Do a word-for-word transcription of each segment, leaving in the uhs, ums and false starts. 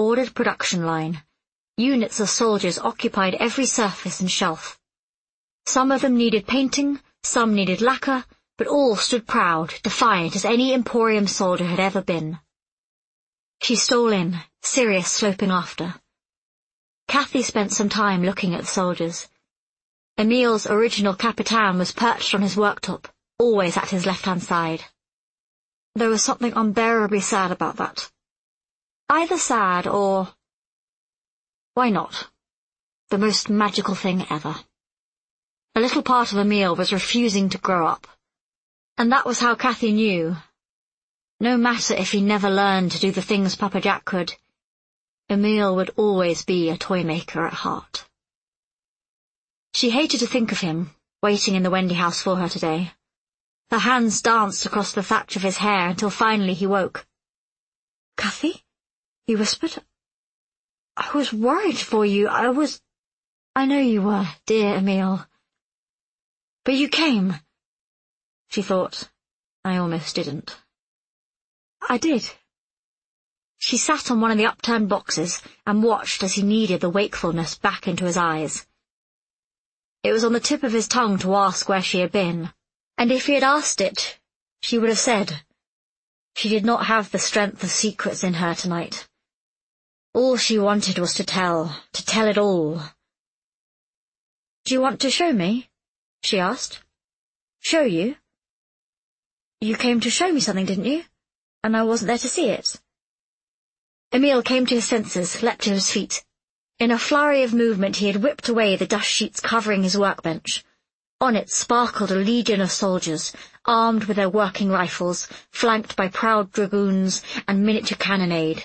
ordered production line. Units of soldiers occupied every surface and shelf. Some of them needed painting, some needed lacquer, but all stood proud, defiant as any Emporium soldier had ever been. She stole in, Sirius sloping after. Cathy spent some time looking at the soldiers. Emil's original Capitan was perched on his worktop, always at his left-hand side. There was something unbearably sad about that. Either sad or... why not? The most magical thing ever. A little part of Emil was refusing to grow up. And that was how Cathy knew. No matter if he never learned to do the things Papa Jack could, Emil would always be a toy maker at heart. She hated to think of him, waiting in the Wendy house for her today. Her hands danced across the thatch of his hair until finally he woke. "Cathy?" he whispered. "I was worried for you. I was... I know you were, dear Emil. But you came." She thought, I almost didn't. "I did." She sat on one of the upturned boxes and watched as he kneaded the wakefulness back into his eyes. It was on the tip of his tongue to ask where she had been, and if he had asked it, she would have said. She did not have the strength of secrets in her tonight. All she wanted was to tell, to tell it all. "Do you want to show me?" she asked. "Show you?" "You came to show me something, didn't you? And I wasn't there to see it." Emil came to his senses, leapt to his feet. In a flurry of movement he had whipped away the dust sheets covering his workbench. On it sparkled a legion of soldiers, armed with their working rifles, flanked by proud dragoons and miniature cannonade.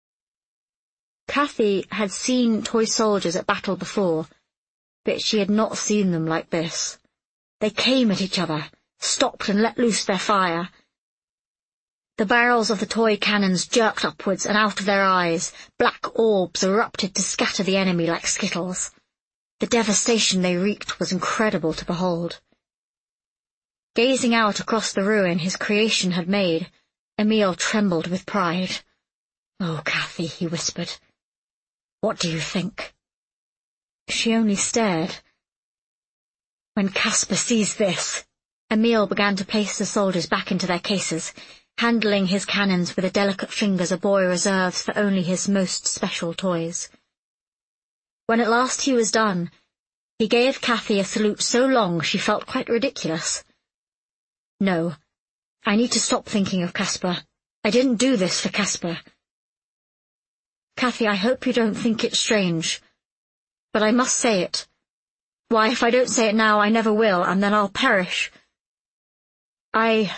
Cathy had seen toy soldiers at battle before, but she had not seen them like this. They came at each other, stopped and let loose their fire. The barrels of the toy cannons jerked upwards, and out of their eyes black orbs erupted to scatter the enemy like skittles. The devastation they wreaked was incredible to behold. Gazing out across the ruin his creation had made, Emil trembled with pride. "Oh, Cathy," he whispered, "what do you think?" She only stared. "When Caspar sees this..." Emil began to place the soldiers back into their cases, handling his cannons with the delicate fingers a boy reserves for only his most special toys. When at last he was done, he gave Cathy a salute so long she felt quite ridiculous. "No, I need to stop thinking of Caspar. I didn't do this for Caspar. Cathy, I hope you don't think it strange, but I must say it. Why, if I don't say it now, I never will, and then I'll perish. I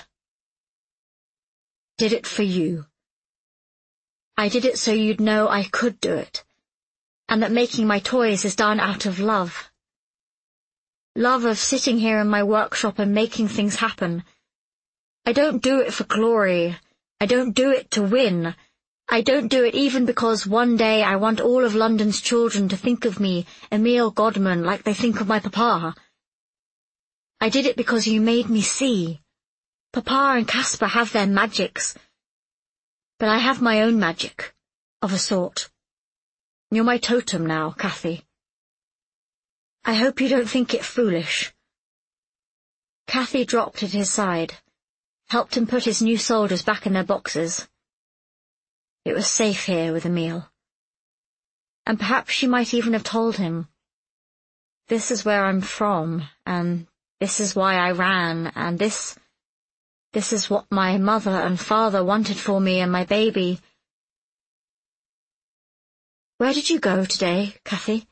did it for you. I did it so you'd know I could do it, and that making my toys is done out of love. Love of sitting here in my workshop and making things happen. I don't do it for glory. I don't do it to win. I don't do it even because one day I want all of London's children to think of me, Emil Godman, like they think of my papa. I did it because you made me see. Papa and Caspar have their magics, but I have my own magic, of a sort. You're my totem now, Cathy. I hope you don't think it foolish." Cathy dropped at his side, helped him put his new soldiers back in their boxes. It was safe here with Emil. And perhaps she might even have told him, "This is where I'm from, and this is why I ran, and this... this is what my mother and father wanted for me and my baby." "Where did you go today, Cathy?"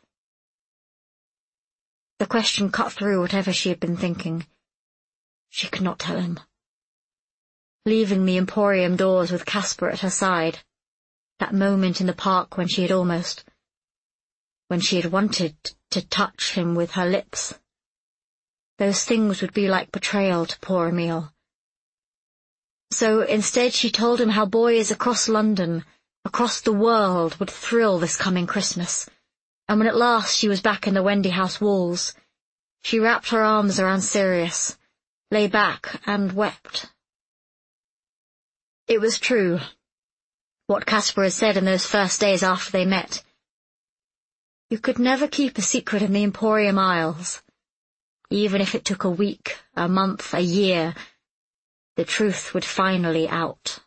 The question cut through whatever she had been thinking. She could not tell him. Leaving the Emporium doors with Caspar at her side, that moment in the park when she had almost... when she had wanted to touch him with her lips. Those things would be like betrayal to poor Emil. So instead she told him how boys across London, across the world, would thrill this coming Christmas, and when at last she was back in the Wendy house walls, she wrapped her arms around Sirius, lay back and wept. It was true. what Caspar had said in those first days after they met. You could never keep a secret in the Emporium Isles. Even if it took a week, a month, a year, the truth would finally out.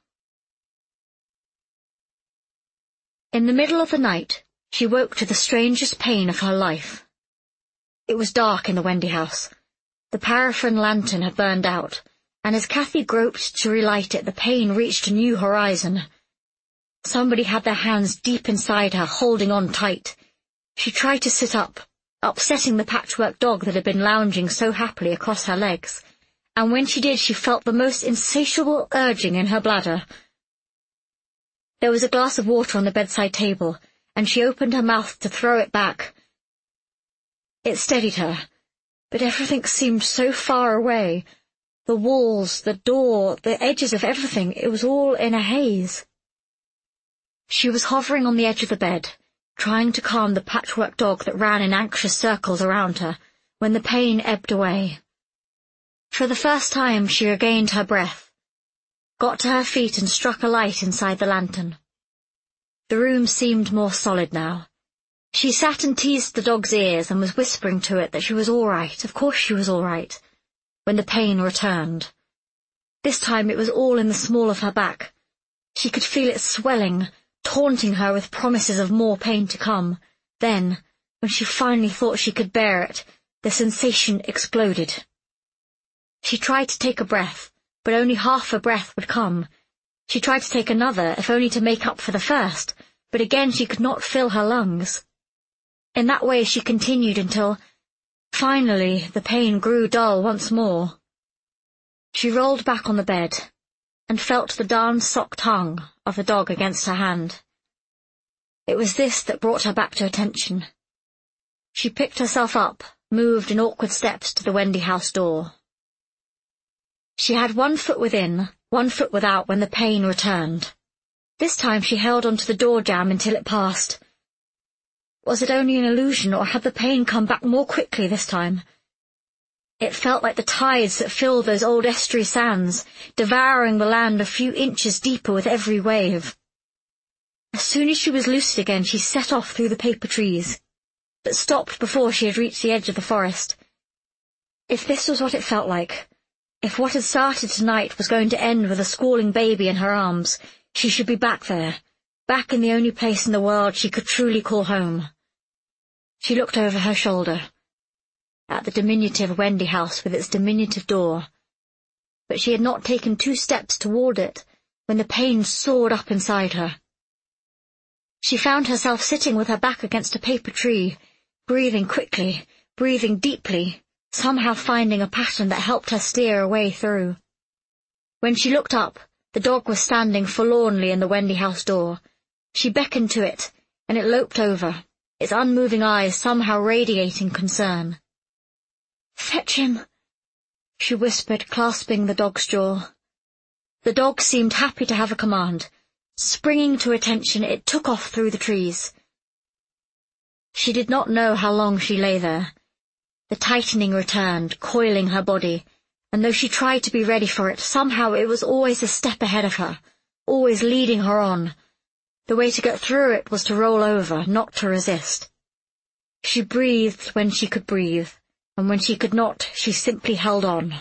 In the middle of the night, she woke to the strangest pain of her life. It was dark in the Wendy house. The paraffin lantern had burned out, and as Cathy groped to relight it, the pain reached a new horizon. Somebody had their hands deep inside her, holding on tight. She tried to sit up, upsetting the patchwork dog that had been lounging so happily across her legs, and when she did she felt the most insatiable urging in her bladder. There was a glass of water on the bedside table, and she opened her mouth to throw it back. It steadied her, but everything seemed so far away. The walls, the door, the edges of everything, it was all in a haze. She was hovering on the edge of the bed, trying to calm the patchwork dog that ran in anxious circles around her, when the pain ebbed away. For the first time she regained her breath, got to her feet and struck a light inside the lantern. The room seemed more solid now. She sat and teased the dog's ears and was whispering to it that she was all right, of course she was all right, when the pain returned. This time it was all in the small of her back. She could feel it swelling, taunting her with promises of more pain to come. Then, when she finally thought she could bear it, the sensation exploded. She tried to take a breath, but only half a breath would come. She tried to take another, if only to make up for the first, but again she could not fill her lungs. In that way she continued until, finally, the pain grew dull once more. She rolled back on the bed, and felt the darn-sock tongue of the dog against her hand. It was this that brought her back to attention. She picked herself up, moved in awkward steps to the Wendy house door. She had one foot within, one foot without when the pain returned. This time she held onto the door jamb until it passed. Was it only an illusion, or had the pain come back more quickly this time? It felt like the tides that filled those old estuary sands, devouring the land a few inches deeper with every wave. As soon as she was lucid again, she set off through the paper trees, but stopped before she had reached the edge of the forest. If this was what it felt like, if what had started tonight was going to end with a squalling baby in her arms, she should be back there, back in the only place in the world she could truly call home. She looked over her shoulder, at the diminutive Wendy house with its diminutive door, but she had not taken two steps toward it when the pain soared up inside her. She found herself sitting with her back against a paper tree, breathing quickly, breathing deeply, somehow finding a pattern that helped her steer a way through. When she looked up, the dog was standing forlornly in the Wendy house door. She beckoned to it, and it loped over, its unmoving eyes somehow radiating concern. "Fetch him," she whispered, clasping the dog's jaw. The dog seemed happy to have a command. Springing to attention, it took off through the trees. She did not know how long she lay there. The tightening returned, coiling her body, and though she tried to be ready for it, somehow it was always a step ahead of her, always leading her on. The way to get through it was to roll over, not to resist. She breathed when she could breathe, and when she could not, she simply held on.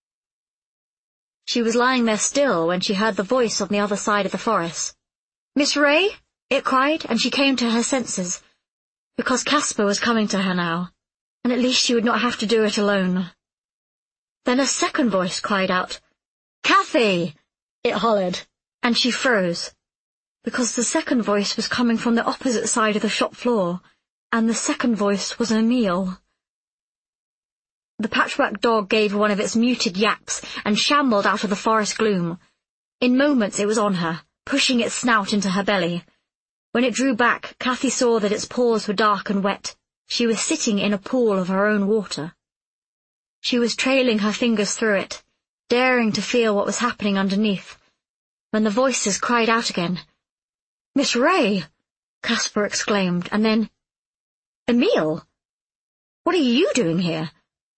She was lying there still when she heard the voice on the other side of the forest. "Miss Ray?" it cried, and she came to her senses, because Caspar was coming to her now, and at least she would not have to do it alone. Then a second voice cried out, "Cathy!" it hollered, and she froze, because the second voice was coming from the opposite side of the shop floor, and the second voice was Emile. The patchwork dog gave one of its muted yaps and shambled out of the forest gloom. In moments it was on her, pushing its snout into her belly. When it drew back, Cathy saw that its paws were dark and wet. She was sitting in a pool of her own water. She was trailing her fingers through it, daring to feel what was happening underneath, when the voices cried out again. "Miss Ray!" Caspar exclaimed, and then, "Emile! What are you doing here?"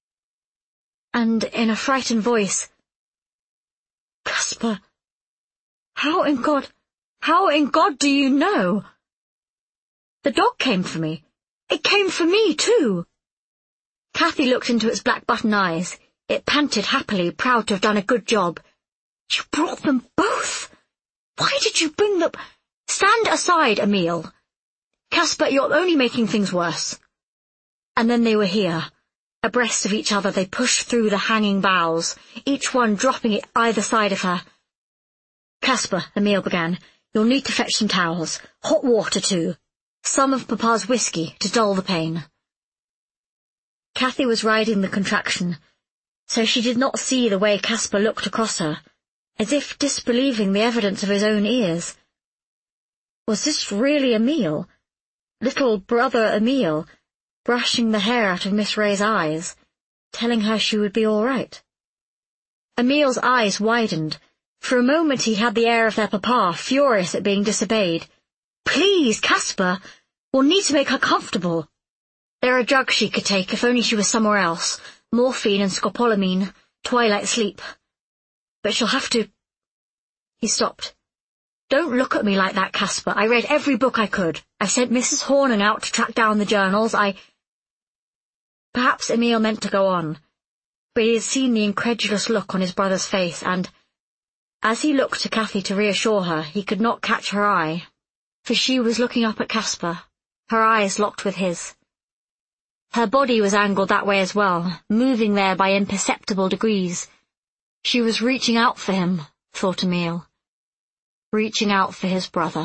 And in a frightened voice, "Caspar, how in God How in God do you know? The dog came for me. It came for me, too. Cathy looked into its black button eyes. It panted happily, proud to have done a good job. You brought them both? Why did you bring them? Stand aside, Emil. Caspar, you're only making things worse. And then they were here. Abreast of each other, they pushed through the hanging boughs, each one dropping at either side of her. Caspar, Emil began, you'll need to fetch some towels. Hot water, too. Some of Papa's whiskey to dull the pain. Cathy was riding the contraction, so she did not see the way Caspar looked across her, as if disbelieving the evidence of his own ears. Was this really Emil? Little brother Emil, brushing the hair out of Miss Ray's eyes, telling her she would be all right? Emil's eyes widened. For a moment he had the air of their papa, furious at being disobeyed. Please, Caspar, we'll need to make her comfortable. There are drugs she could take if only she was somewhere else. Morphine and scopolamine, twilight sleep. But she'll have to... He stopped. Don't look at me like that, Caspar. I read every book I could. I sent Missus Hornan out to track down the journals. I... Perhaps Emil meant to go on, but he had seen the incredulous look on his brother's face, and, as he looked to Cathy to reassure her, he could not catch her eye, for she was looking up at Caspar, her eyes locked with his. Her body was angled that way as well, moving there by imperceptible degrees. She was reaching out for him, thought Emil. Reaching out for his brother.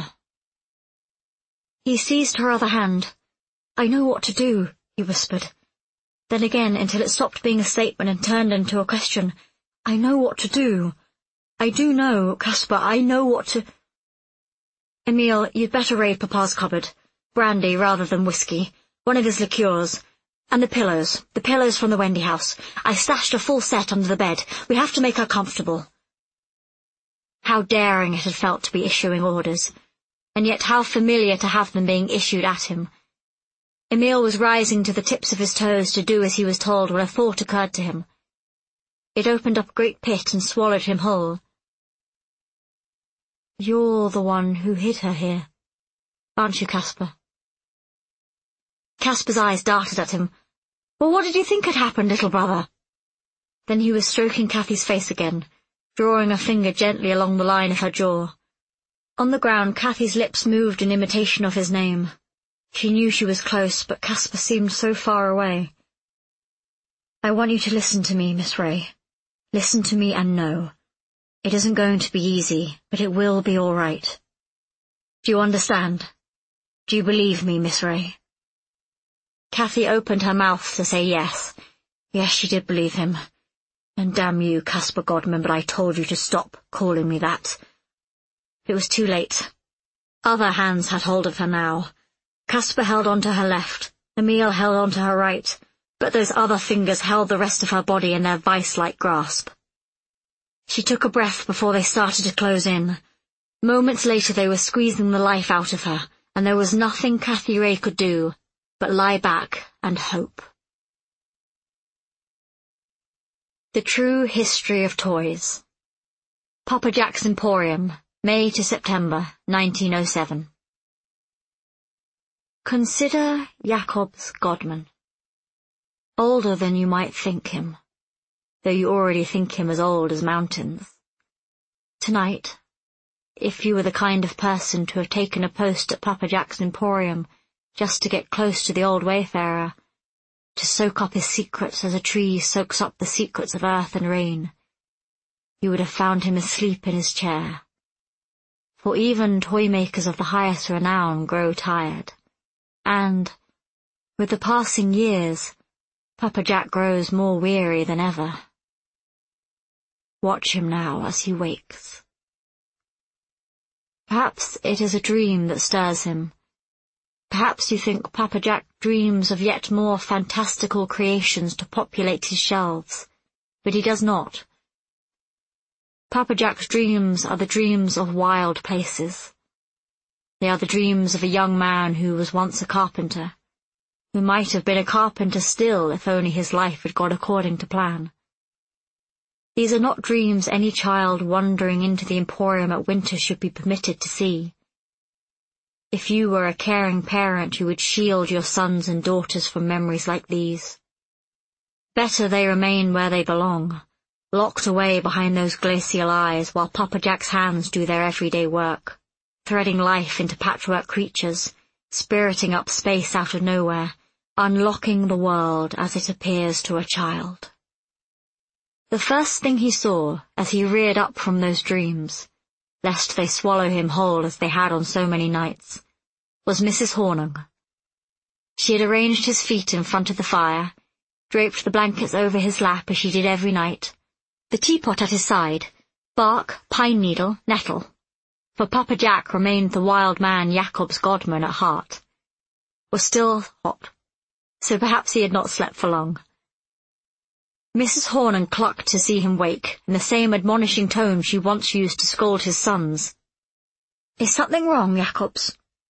He seized her other hand. I know what to do, he whispered. Then again, until it stopped being a statement and turned into a question. I know what to do. I do know, Caspar, I know what to... Emil, you'd better raid Papa's cupboard. Brandy rather than whiskey. One of his liqueurs. And the pillows. The pillows from the Wendy house. I stashed a full set under the bed. We have to make her comfortable. How daring it had felt to be issuing orders, and yet how familiar to have them being issued at him. Emil was rising to the tips of his toes to do as he was told when a thought occurred to him. It opened up a great pit and swallowed him whole. You're the one who hid her here, aren't you, Caspar? Caspar's eyes darted at him. Well, what did you think had happened, little brother? Then he was stroking Cathy's face again, drawing a finger gently along the line of her jaw. On the ground, Cathy's lips moved in imitation of his name. She knew she was close, but Caspar seemed so far away. I want you to listen to me, Miss Ray. Listen to me and know. It isn't going to be easy, but it will be all right. Do you understand? Do you believe me, Miss Ray? Cathy opened her mouth to say yes. Yes, she did believe him. And damn you, Caspar Godman, but I told you to stop calling me that. It was too late. Other hands had hold of her now. Caspar held on to her left, Emil held on to her right, but those other fingers held the rest of her body in their vice-like grasp. She took a breath before they started to close in. Moments later they were squeezing the life out of her, and there was nothing Cathy Ray could do but lie back and hope. The True History of Toys. Papa Jack's Emporium, May to September, nineteen oh seven. Consider Jacobs Godman. Older than you might think him, though you already think him as old as mountains. Tonight, if you were the kind of person to have taken a post at Papa Jack's Emporium just to get close to the old wayfarer, to soak up his secrets as a tree soaks up the secrets of earth and rain, you would have found him asleep in his chair. For even toy-makers of the highest renown grow tired, and, with the passing years, Papa Jack grows more weary than ever. Watch him now as he wakes. Perhaps it is a dream that stirs him. Perhaps you think Papa Jack dreams of yet more fantastical creations to populate his shelves, but he does not. Papa Jack's dreams are the dreams of wild places. They are the dreams of a young man who was once a carpenter, who might have been a carpenter still if only his life had gone according to plan. These are not dreams any child wandering into the Emporium at winter should be permitted to see. If you were a caring parent, you would shield your sons and daughters from memories like these. Better they remain where they belong, locked away behind those glacial eyes while Papa Jack's hands do their everyday work, threading life into patchwork creatures, spiriting up space out of nowhere, unlocking the world as it appears to a child. The first thing he saw as he reared up from those dreams, lest they swallow him whole as they had on so many nights, was Missus Hornung. She had arranged his feet in front of the fire, draped the blankets over his lap as she did every night, the teapot at his side, bark, pine needle, nettle, for Papa Jack remained the wild man Jacob's godman at heart, was still hot, so perhaps he had not slept for long. Missus Hornung clucked to see him wake, in the same admonishing tone she once used to scold his sons. "Is something wrong, Jacobs?"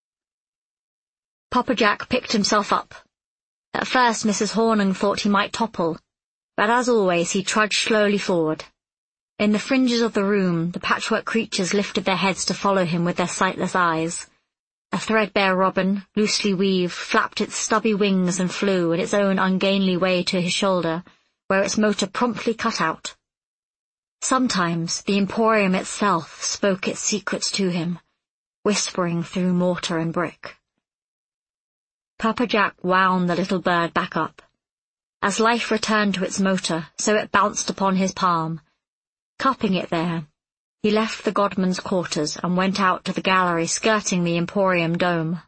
Papa Jack picked himself up. At first Missus Hornung thought he might topple, but as always he trudged slowly forward. In the fringes of the room the patchwork creatures lifted their heads to follow him with their sightless eyes. A threadbare robin, loosely weaved, flapped its stubby wings and flew in its own ungainly way to his shoulder, where its motor promptly cut out. Sometimes the Emporium itself spoke its secrets to him, whispering through mortar and brick. Papa Jack wound the little bird back up. As life returned to its motor, so it bounced upon his palm. Cupping it there, he left the godman's quarters and went out to the gallery skirting the Emporium dome.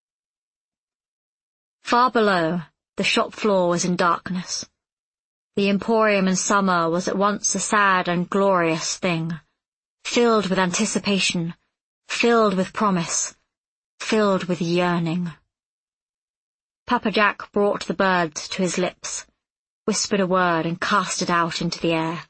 Far below, the shop floor was in darkness. The Emporium in summer was at once a sad and glorious thing, filled with anticipation, filled with promise, filled with yearning. Papa Jack brought the bird to his lips, whispered a word and cast it out into the air.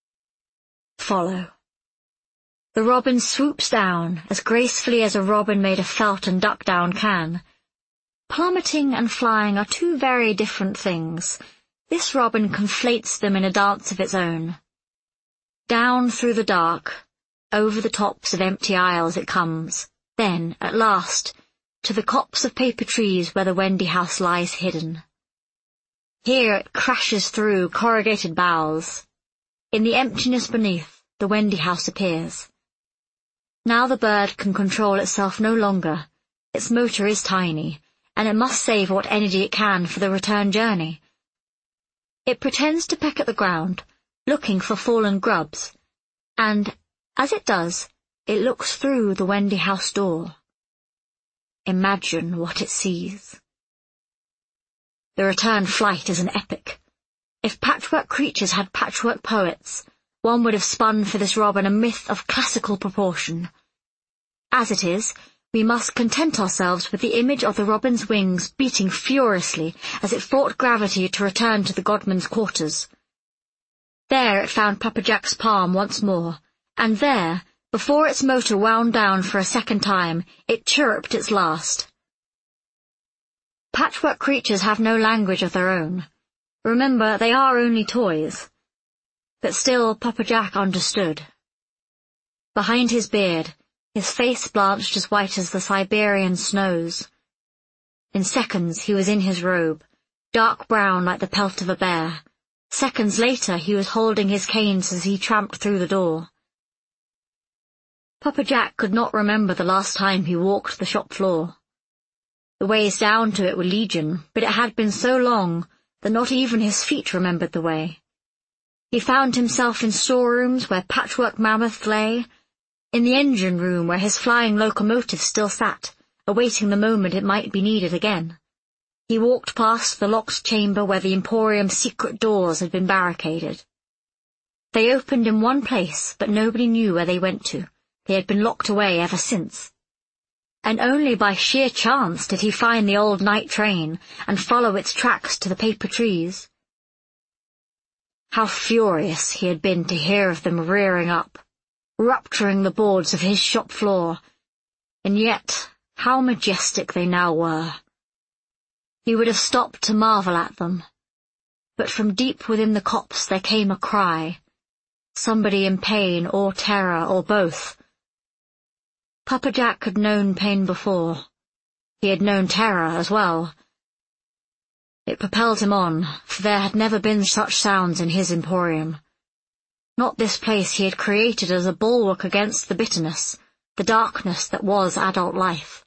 Follow. The robin swoops down as gracefully as a robin made of felt and duck down can. Plummeting and flying are two very different things. This robin conflates them in a dance of its own. Down through the dark, over the tops of empty aisles it comes, then, at last, to the copse of paper trees where the Wendy house lies hidden. Here it crashes through corrugated boughs. In the emptiness beneath, the Wendy house appears. Now the bird can control itself no longer. Its motor is tiny, and it must save what energy it can for the return journey. It pretends to peck at the ground, looking for fallen grubs, and, as it does, it looks through the Wendy house door. Imagine what it sees. The return flight is an epic. If patchwork creatures had patchwork poets, one would have spun for this robin a myth of classical proportion. As it is, we must content ourselves with the image of the robin's wings beating furiously as it fought gravity to return to the godman's quarters. There it found Papa Jack's palm once more, and there, before its motor wound down for a second time, it chirruped its last. Patchwork creatures have no language of their own. Remember, they are only toys. But still Papa Jack understood. Behind his beard, his face blanched as white as the Siberian snows. In seconds he was in his robe, dark brown like the pelt of a bear. Seconds later he was holding his canes as he tramped through the door. Papa Jack could not remember the last time he walked the shop floor. The ways down to it were legion, but it had been so long that not even his feet remembered the way. He found himself in storerooms where patchwork mammoths lay, in the engine room where his flying locomotive still sat, awaiting the moment it might be needed again. He walked past the locked chamber where the Emporium's secret doors had been barricaded. They opened in one place, but nobody knew where they went to. They had been locked away ever since. And only by sheer chance did he find the old night train and follow its tracks to the paper trees. How furious he had been to hear of them rearing up, rupturing the boards of his shop floor, and yet how majestic they now were. He would have stopped to marvel at them, but from deep within the copse there came a cry, somebody in pain or terror or both. Papa Jack had known pain before. He had known terror as well. It propelled him on, for there had never been such sounds in his emporium. Not this place he had created as a bulwark against the bitterness, the darkness that was adult life.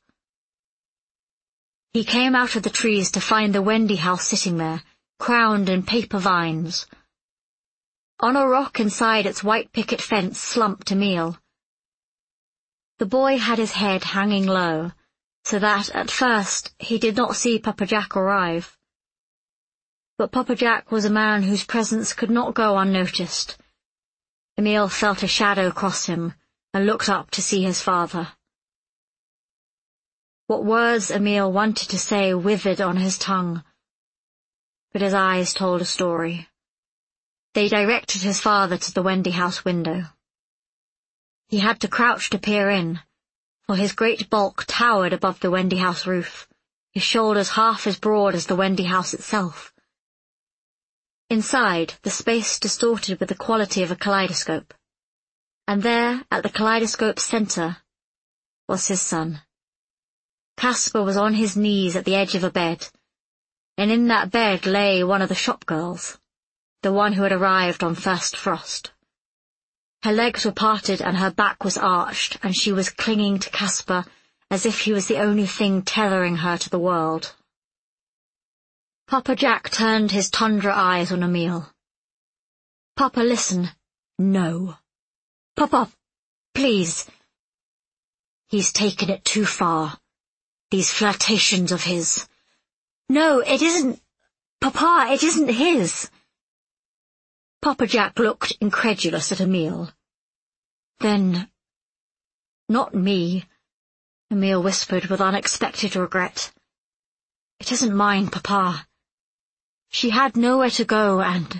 He came out of the trees to find the Wendy house sitting there, crowned in paper vines. On a rock inside its white picket fence slumped Emil. The boy had his head hanging low, so that, at first, he did not see Papa Jack arrive. But Papa Jack was a man whose presence could not go unnoticed. Emil felt a shadow cross him, and looked up to see his father. What words Emil wanted to say withered on his tongue, but his eyes told a story. They directed his father to the Wendy house window. He had to crouch to peer in, for his great bulk towered above the Wendy house roof, his shoulders half as broad as the Wendy house itself. Inside, the space distorted with the quality of a kaleidoscope. And there, at the kaleidoscope's centre, was his son. Caspar was on his knees at the edge of a bed, and in that bed lay one of the shop girls, the one who had arrived on first frost. Her legs were parted and her back was arched, and she was clinging to Caspar as if he was the only thing tethering her to the world. Papa Jack turned his tundra eyes on Emil. "Papa, listen." "No." "Papa, please." "He's taken it too far. These flirtations of his." "No, it isn't. Papa, it isn't his." Papa Jack looked incredulous at Emil. "Then, not me," Emil whispered with unexpected regret. "It isn't mine, Papa. She had nowhere to go, and—"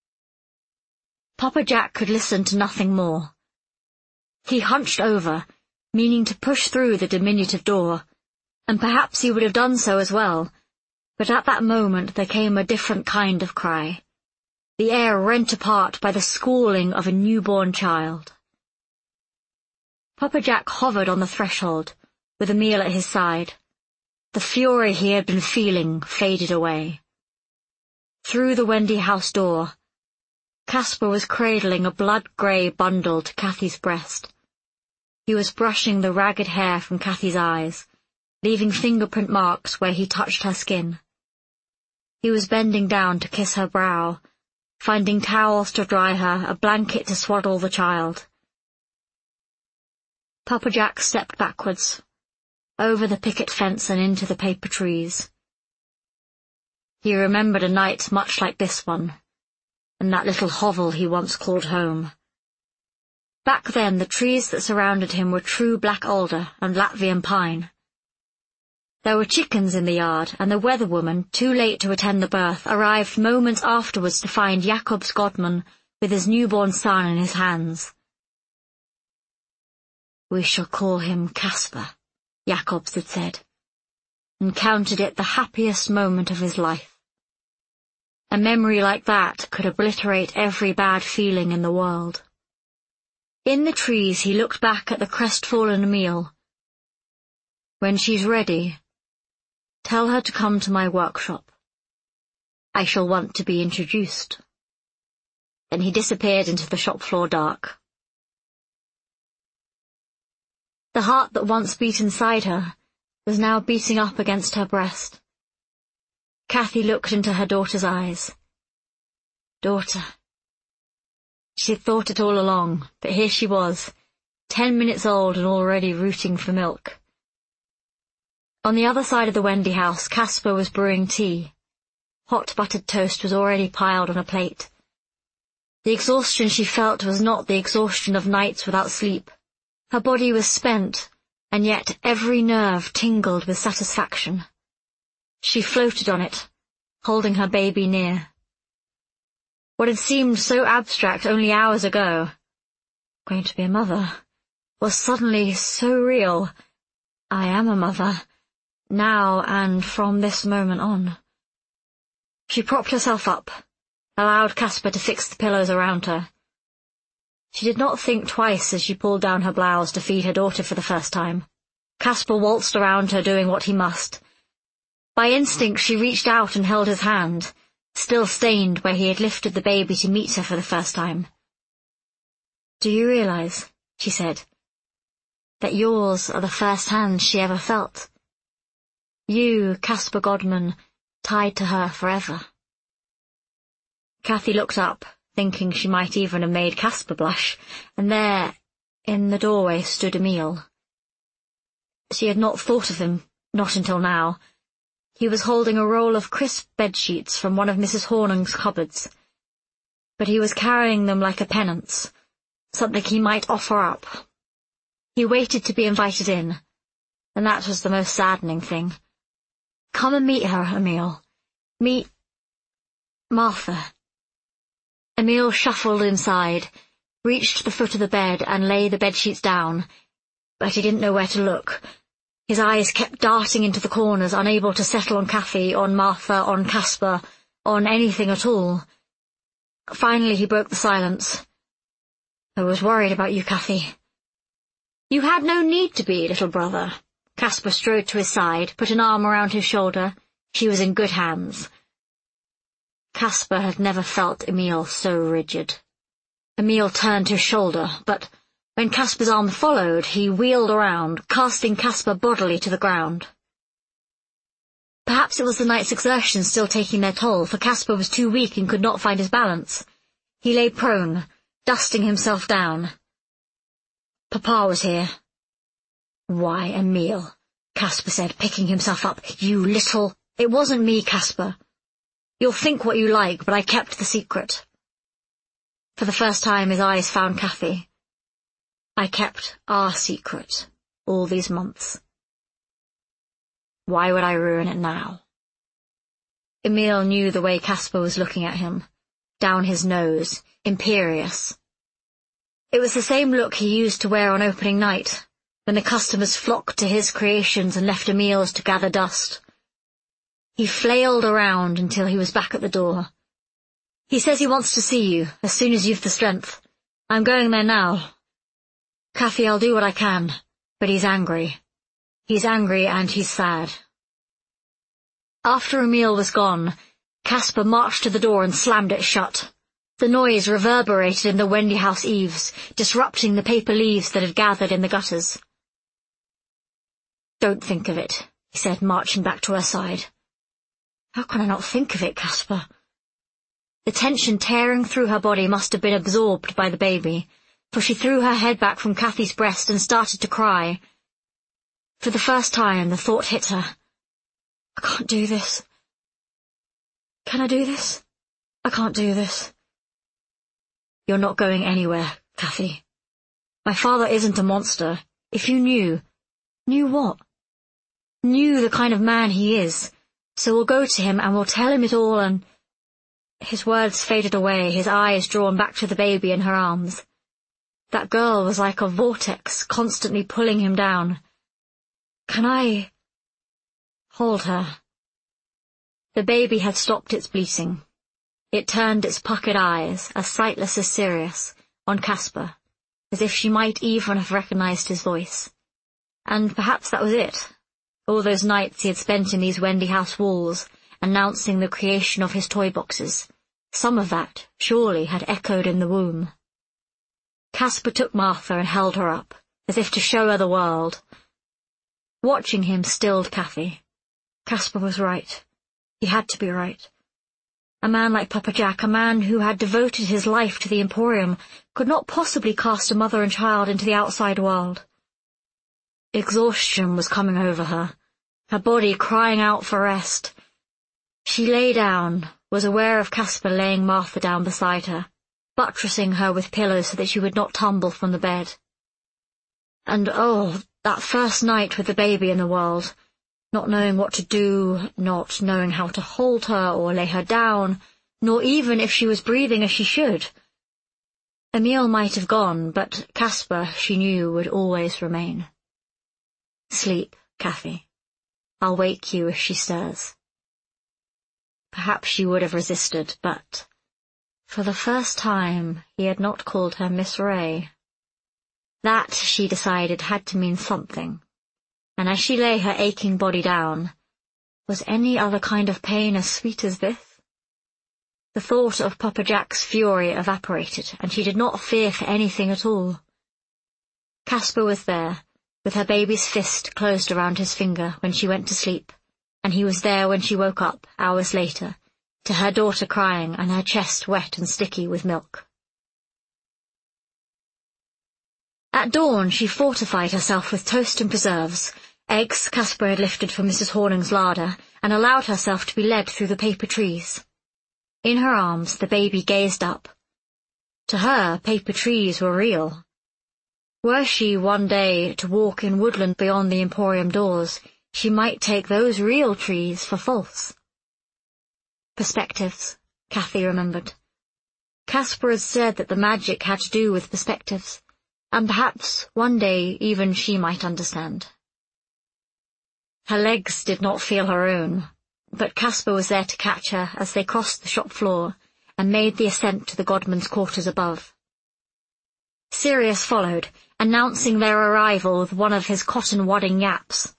Papa Jack could listen to nothing more. He hunched over, meaning to push through the diminutive door, and perhaps he would have done so as well, but at that moment there came a different kind of cry, the air rent apart by the squalling of a newborn child. Papa Jack hovered on the threshold, with Emil at his side. The fury he had been feeling faded away. Through the Wendy house door, Caspar was cradling a blood-grey bundle to Kathy's breast. He was brushing the ragged hair from Kathy's eyes, leaving fingerprint marks where he touched her skin. He was bending down to kiss her brow, finding towels to dry her, a blanket to swaddle the child. Papa Jack stepped backwards, over the picket fence and into the paper trees. He remembered a night much like this one, and that little hovel he once called home. Back then the trees that surrounded him were true black alder and Latvian pine. There were chickens in the yard, and the weather woman, too late to attend the birth, arrived moments afterwards to find Jakob's godman with his newborn son in his hands. "We shall call him Caspar," Jakobs had said, and counted it the happiest moment of his life. A memory like that could obliterate every bad feeling in the world. In the trees he looked back at the crestfallen Emil. "When she's ready, tell her to come to my workshop. I shall want to be introduced." Then he disappeared into the shop floor dark. The heart that once beat inside her was now beating up against her breast. Kathy looked into her daughter's eyes. Daughter. She had thought it all along, but here she was, ten minutes old and already rooting for milk. On the other side of the Wendy house, Caspar was brewing tea. Hot buttered toast was already piled on a plate. The exhaustion she felt was not the exhaustion of nights without sleep. Her body was spent, and yet every nerve tingled with satisfaction. She floated on it, holding her baby near. What had seemed so abstract only hours ago, going to be a mother, was suddenly so real. I am a mother, now and from this moment on. She propped herself up, allowed Caspar to fix the pillows around her. She did not think twice as she pulled down her blouse to feed her daughter for the first time. Caspar waltzed around her doing what he must. By instinct she reached out and held his hand, still stained where he had lifted the baby to meet her for the first time. "Do you realize," she said, "that yours are the first hands she ever felt? You, Caspar Godman, tied to her forever." Cathy looked up, thinking she might even have made Caspar blush, and there, in the doorway, stood Emil. She had not thought of him, not until now. He was holding a roll of crisp bedsheets from one of Missus Hornung's cupboards, but he was carrying them like a penance, something he might offer up. He waited to be invited in, and that was the most saddening thing. "Come and meet her, Emil. Meet Martha." Emil shuffled inside, reached the foot of the bed and lay the bedsheets down, but he didn't know where to look. His eyes kept darting into the corners, unable to settle on Cathy, on Martha, on Caspar, on anything at all. Finally he broke the silence. "I was worried about you, Cathy." "You had no need to be, little brother." Caspar strode to his side, put an arm around his shoulder. She was in good hands. Caspar had never felt Emil so rigid. Emil turned his shoulder, but when Caspar's arm followed, he wheeled around, casting Caspar bodily to the ground. Perhaps it was the night's exertion still taking their toll, for Caspar was too weak and could not find his balance. He lay prone, dusting himself down. Papa was here. "Why, Emil," Caspar said, picking himself up. "You little—" "It wasn't me, Caspar. You'll think what you like, but I kept the secret." For the first time his eyes found Cathy. "I kept our secret all these months. Why would I ruin it now?" Emil knew the way Caspar was looking at him, down his nose, imperious. It was the same look he used to wear on opening night, when the customers flocked to his creations and left Emil's to gather dust. He flailed around until he was back at the door. "He says he wants to see you, as soon as you've the strength. I'm going there now. Cathy, I'll do what I can, but he's angry. He's angry and he's sad." After Emil was gone, Caspar marched to the door and slammed it shut. The noise reverberated in the Wendy house eaves, disrupting the paper leaves that had gathered in the gutters. "Don't think of it," he said, marching back to her side. "How can I not think of it, Caspar?" The tension tearing through her body must have been absorbed by the baby, for she threw her head back from Cathy's breast and started to cry. For the first time the thought hit her. "I can't do this. Can I do this? I can't do this." "You're not going anywhere, Cathy. My father isn't a monster. If you knew—" "Knew what?" "Knew the kind of man he is. So we'll go to him and we'll tell him it all and—" His words faded away, his eyes drawn back to the baby in her arms. That girl was like a vortex, constantly pulling him down. "Can I—" "Hold her." The baby had stopped its bleating. It turned its puckered eyes, as sightless as serious, on Caspar, as if she might even have recognized his voice. And perhaps that was it. All those nights he had spent in these Wendy house walls, announcing the creation of his toy boxes, some of that, surely, had echoed in the womb. Caspar took Martha and held her up, as if to show her the world. Watching him stilled Cathy. Caspar was right. He had to be right. A man like Papa Jack, a man who had devoted his life to the Emporium, could not possibly cast a mother and child into the outside world. Exhaustion was coming over her, her body crying out for rest. She lay down, was aware of Caspar laying Martha down beside her, buttressing her with pillows so that she would not tumble from the bed. And oh, that first night with the baby in the world, not knowing what to do, not knowing how to hold her or lay her down, nor even if she was breathing as she should. Emil might have gone, but Caspar, she knew, would always remain. "Sleep, Cathy. I'll wake you if she stirs." Perhaps she would have resisted, but For the first time, he had not called her Miss Ray. That, she decided, had to mean something, and as she lay her aching body down, was any other kind of pain as sweet as this? The thought of Papa Jack's fury evaporated, and she did not fear for anything at all. Caspar was there, with her baby's fist closed around his finger when she went to sleep, and he was there when she woke up, hours later, to her daughter crying and her chest wet and sticky with milk. At dawn she fortified herself with toast and preserves, eggs Caspar had lifted from Missus Horning's larder, and allowed herself to be led through the paper trees. In her arms the baby gazed up. To her, paper trees were real. Were she one day to walk in woodland beyond the Emporium doors, she might take those real trees for false. Perspectives, Cathy remembered. Caspar had said that the magic had to do with perspectives, and perhaps one day even she might understand. Her legs did not feel her own, but Caspar was there to catch her as they crossed the shop floor and made the ascent to the Godman's quarters above. Sirius followed, announcing their arrival with one of his cotton-wadding yaps.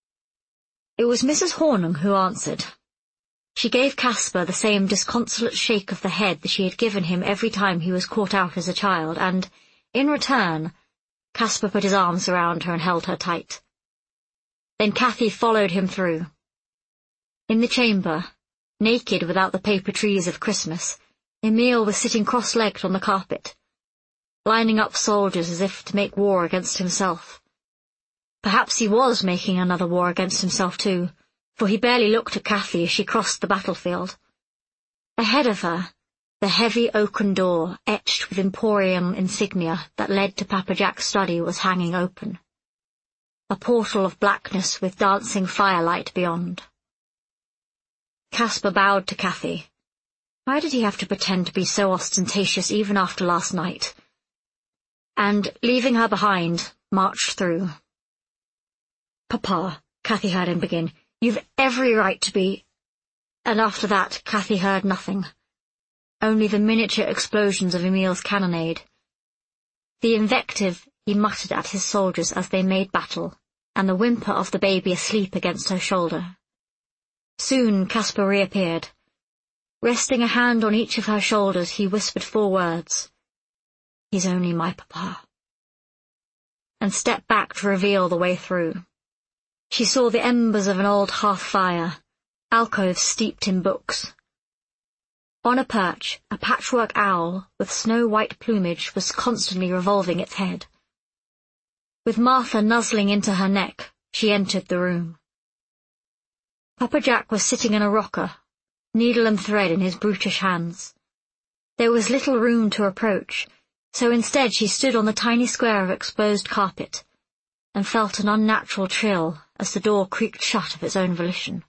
It was Missus Horning who answered. She gave Caspar the same disconsolate shake of the head that she had given him every time he was caught out as a child, and, in return, Caspar put his arms around her and held her tight. Then Cathy followed him through. In the chamber, naked without the paper trees of Christmas, Emile was sitting cross-legged on the carpet, lining up soldiers as if to make war against himself. Perhaps he was making another war against himself too, for he barely looked at Cathy as she crossed the battlefield. Ahead of her, the heavy oaken door, etched with Emporium insignia that led to Papa Jack's study, was hanging open. A portal of blackness with dancing firelight beyond. Caspar bowed to Cathy. Why did he have to pretend to be so ostentatious even after last night? And, leaving her behind, marched through. "Papa," Cathy heard him begin, "you've every right to be—" And after that Cathy heard nothing. Only the miniature explosions of Emile's cannonade. The invective he muttered at his soldiers as they made battle, and the whimper of the baby asleep against her shoulder. Soon Caspar reappeared. Resting a hand on each of her shoulders, he whispered four words. "He's only my papa," and stepped back to reveal the way through. She saw the embers of an old hearth fire, alcoves steeped in books. On a perch, a patchwork owl with snow-white plumage was constantly revolving its head. With Martha nuzzling into her neck, she entered the room. Papa Jack was sitting in a rocker, needle and thread in his brutish hands. There was little room to approach, so instead she stood on the tiny square of exposed carpet, and felt an unnatural chill as the door creaked shut of its own volition.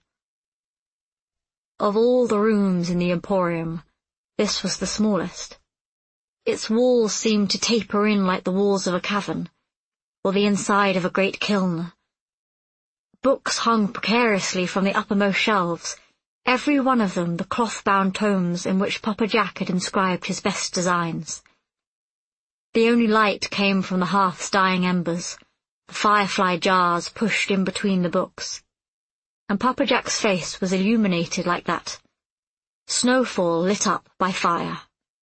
Of all the rooms in the Emporium, this was the smallest. Its walls seemed to taper in like the walls of a cavern, or the inside of a great kiln. Books hung precariously from the uppermost shelves, every one of them the cloth-bound tomes in which Papa Jack had inscribed his best designs. The only light came from the hearth's dying embers, the firefly jars pushed in between the books. And Papa Jack's face was illuminated like that. Snowfall lit up by fire.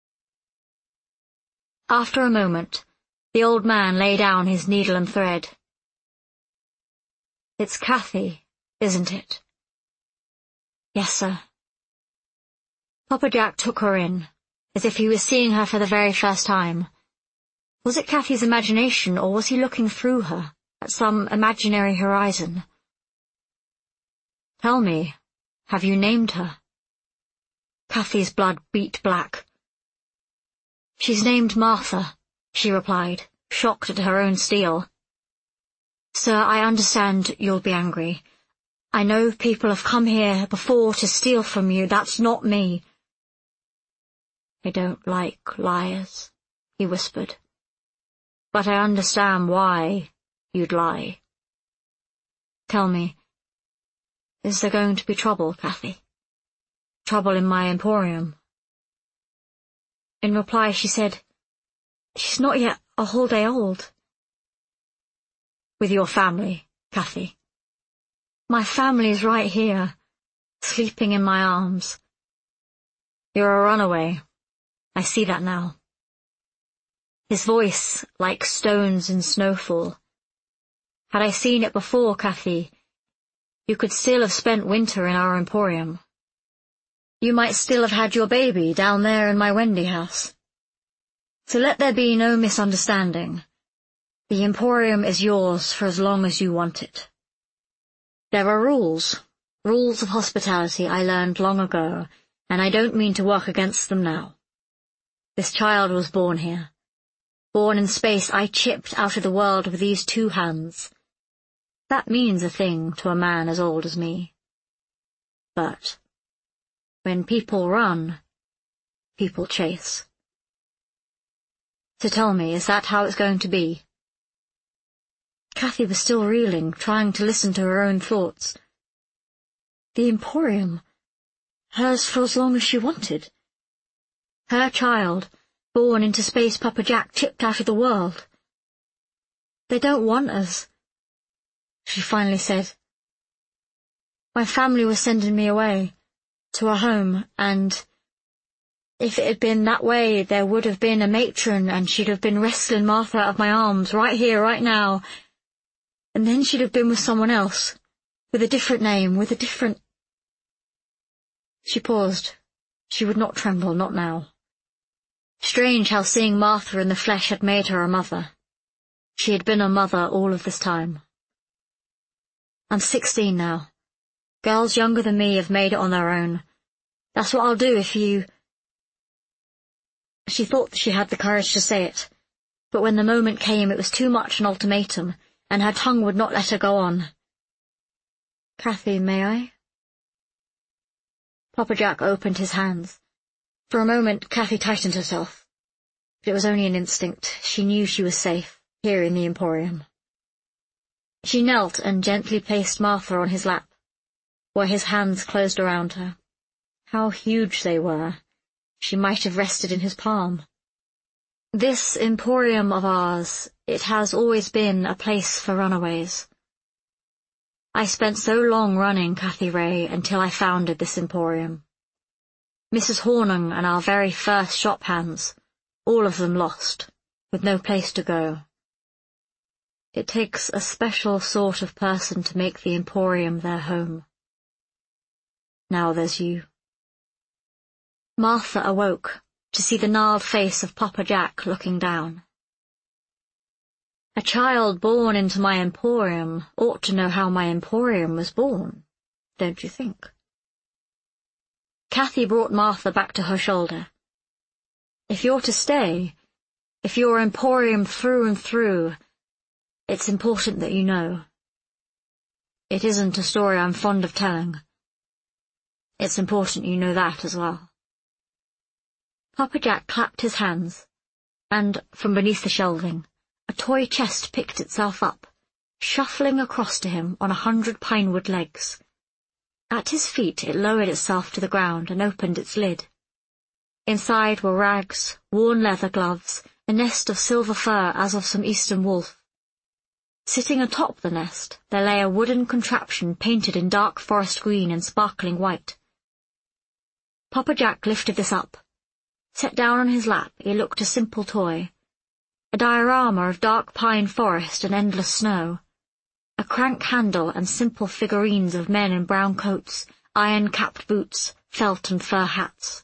After a moment, the old man lay down his needle and thread. "It's Cathy, isn't it?" "Yes, sir." Papa Jack took her in, as if he was seeing her for the very first time. Was it Cathy's imagination, or was he looking through her, at some imaginary horizon? "Tell me, have you named her?" Cathy's blood beat black. "She's named Martha," she replied, shocked at her own steel. "Sir, I understand you'll be angry. I know people have come here before to steal from you. That's not me." "I don't like liars," he whispered. "But I understand why you'd lie. Tell me, is there going to be trouble, Cathy? Trouble in my Emporium?" In reply, she said, "She's not yet a whole day old." "With your family, Cathy?" "My family's right here, sleeping in my arms." "You're a runaway. I see that now." His voice like stones in snowfall. "Had I seen it before, Cathy, you could still have spent winter in our emporium. You might still have had your baby down there in my Wendy house. So let there be no misunderstanding. The emporium is yours for as long as you want it. There are rules, rules of hospitality I learned long ago, and I don't mean to work against them now. This child was born here. Born in space, I chipped out of the world with these two hands. That means a thing to a man as old as me. But when people run, people chase. So tell me, is that how it's going to be?" Cathy was still reeling, trying to listen to her own thoughts. The emporium, hers for as long as she wanted. Her child, born into space, Papa Jack chipped out of the world. They don't want us, she finally said. My family was sending me away, to a home, and if it had been that way, there would have been a matron, and she'd have been wrestling Martha out of my arms, right here, right now. And then she'd have been with someone else, with a different name, with a different... She paused. She would not tremble, not now. Strange how seeing Martha in the flesh had made her a mother. She had been a mother all of this time. I'm sixteen now. Girls younger than me have made it on their own. That's what I'll do if you... She thought that she had the courage to say it, but when the moment came it was too much an ultimatum, and her tongue would not let her go on. Cathy, may I? Papa Jack opened his hands. For a moment Cathy tightened herself, but it was only an instinct. She knew she was safe, here in the emporium. She knelt and gently placed Martha on his lap, where his hands closed around her. How huge they were! She might have rested in his palm. This emporium of ours, it has always been a place for runaways. I spent so long running, Cathy Ray, until I founded this emporium. Missus Hornung and our very first shop hands, all of them lost, with no place to go. It takes a special sort of person to make the emporium their home. Now there's you. Martha awoke to see the gnarled face of Papa Jack looking down. A child born into my emporium ought to know how my emporium was born, don't you think? Cathy brought Martha back to her shoulder. If you're to stay, if you're emporium through and through, it's important that you know. It isn't a story I'm fond of telling. It's important you know that as well. Papa Jack clapped his hands, and, from beneath the shelving, a toy chest picked itself up, shuffling across to him on a hundred pinewood legs. At his feet it lowered itself to the ground and opened its lid. Inside were rags, worn leather gloves, a nest of silver fur as of some eastern wolf. Sitting atop the nest there lay a wooden contraption painted in dark forest green and sparkling white. Papa Jack lifted this up. Set down on his lap, it looked a simple toy. A diorama of dark pine forest and endless snow. A crank handle and simple figurines of men in brown coats, iron-capped boots, felt and fur hats.